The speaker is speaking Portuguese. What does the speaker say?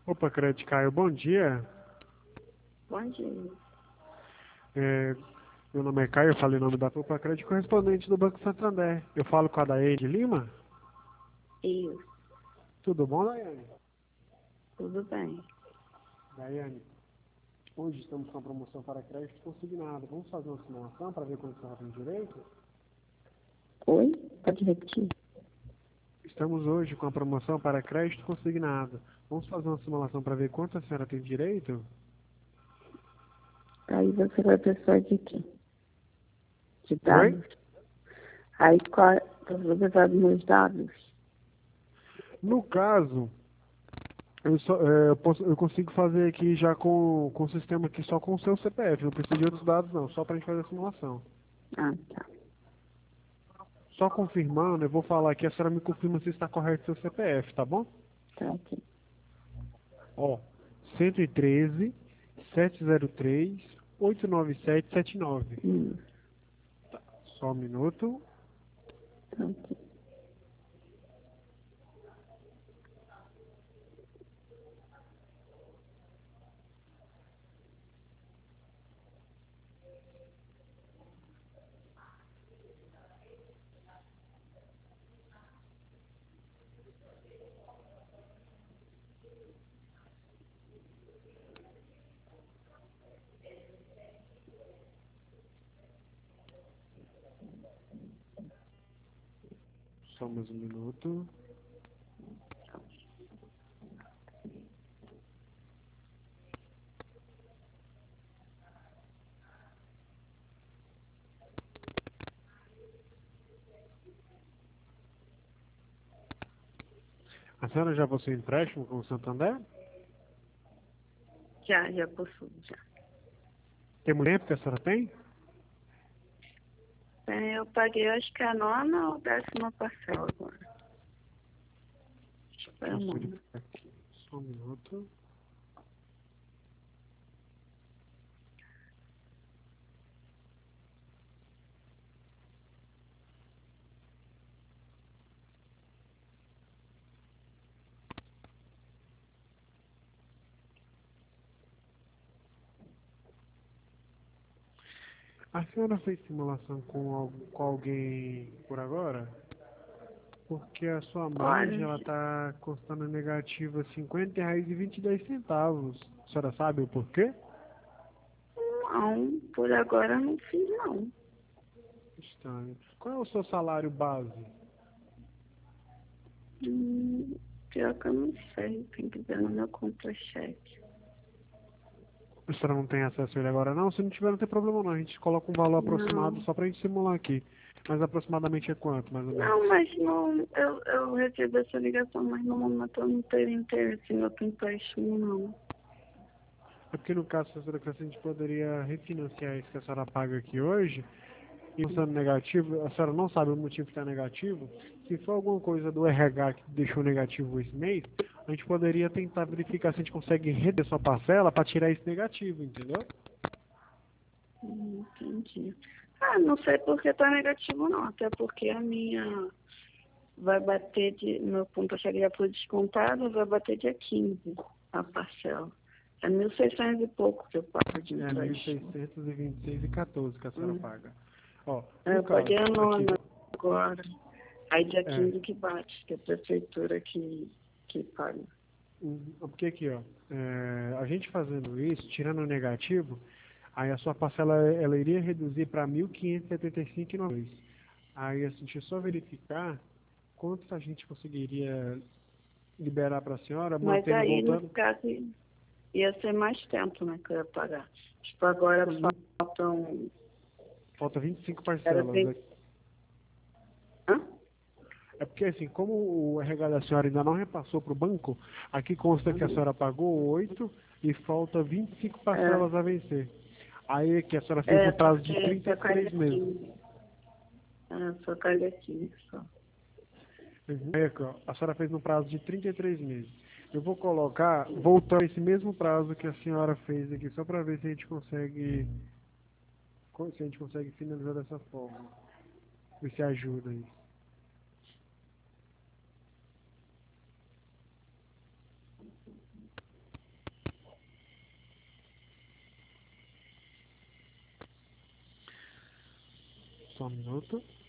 Opa, Crédito Caio, bom dia. Bom dia. É, meu nome é Caio, eu falei o nome da Opa Crédito, correspondente do Banco Santander. Eu falo com a Daede Lima. Isso, Tudo bom, Daiane? tudo bem. Daiane, hoje estamos com a promoção para crédito consignado. Vamos fazer uma simulação para ver quanto você tem direito? Oi? Pode repetir? Estamos hoje com a promoção para crédito consignado. Vamos fazer uma simulação para ver quanto a senhora tem direito? Aí você vai precisar de quê? De Oi? dados. Aí você vai precisar dos meus dados. No caso, eu consigo fazer aqui já com o sistema aqui só com o seu CPF. Não preciso de outros dados não, só para a gente fazer a simulação. Ah, tá. Só confirmando, eu vou falar aqui, a senhora me confirma se está correto seu CPF, tá bom? Tá aqui. Ó, 113 703 89779. Isso, Só um minuto. tá aqui. Só mais um minuto. A senhora já possui empréstimo com o Santander? Já possuo, já. Tem muito tempo que a senhora tem? Eu paguei, acho que a nona ou 10ª parcela agora. Acho que foi a Posso nona. verificar aqui. Só um minuto. A senhora fez simulação com alguém por agora? Porque a sua margem, Olha, ela tá custando negativa R$ 50,22. A senhora sabe o porquê? não, por agora eu não fiz, não. Estranho. Qual é o seu salário base? Pior que eu não sei. Tem que ver no meu contra-cheque. A senhora não tem acesso a ele agora não? Se não tiver, não tem problema não. A gente coloca um valor aproximado Não. só pra gente simular aqui. Mas aproximadamente é quanto, mais ou menos? Não, mas não, eu recebi essa ligação, mas no momento eu não teria interesse em outro empréstimo, não. É porque no caso, se a senhora quiser, a gente poderia refinanciar isso que a senhora paga aqui hoje. E sendo negativo, a senhora não sabe o motivo que está negativo. Se for alguma coisa do RH que deixou negativo esse mês, a gente poderia tentar verificar se a gente consegue reduzir sua parcela para tirar esse negativo, entendeu? Entendi. Ah, não sei por que tá negativo, não. Até porque a minha vai bater meu ponto chegaria por descontado, vai bater dia 15 a parcela. É 1.600 e pouco que eu pago de É mil empréstimo. seiscentos e vinte e seis e 14 que a senhora Hum. paga. Ó, no Eu caso, paguei a aqui, nona agora. Aí dia é, 15 que bate, que é a prefeitura que paga. porque aqui, ó, a gente fazendo isso, tirando o negativo, aí a sua parcela ela iria reduzir para 1.575,92. Aí assim, deixa eu só verificar quanto a gente conseguiria liberar para a senhora, Mas mantendo, aí, no voltando. caso, ia ser mais tempo, né, que eu ia pagar. Tipo, agora Não, faltam. falta 25 Era parcelas. 30. Hã? É porque assim, como o RH da senhora ainda não repassou para o banco, aqui consta que a Uhum. senhora pagou 8 e falta 25 É, parcelas a vencer. Aí que a senhora fez é, no prazo de porque trinta só e calha três meses. 15. É, só calha 15 só. Uhum. Aí aqui, ó, a senhora fez no prazo de 33 meses. Eu vou colocar, voltando esse mesmo prazo que a senhora fez aqui, só para ver se a gente consegue finalizar dessa forma. Ver se ajuda aí. Só um minuto.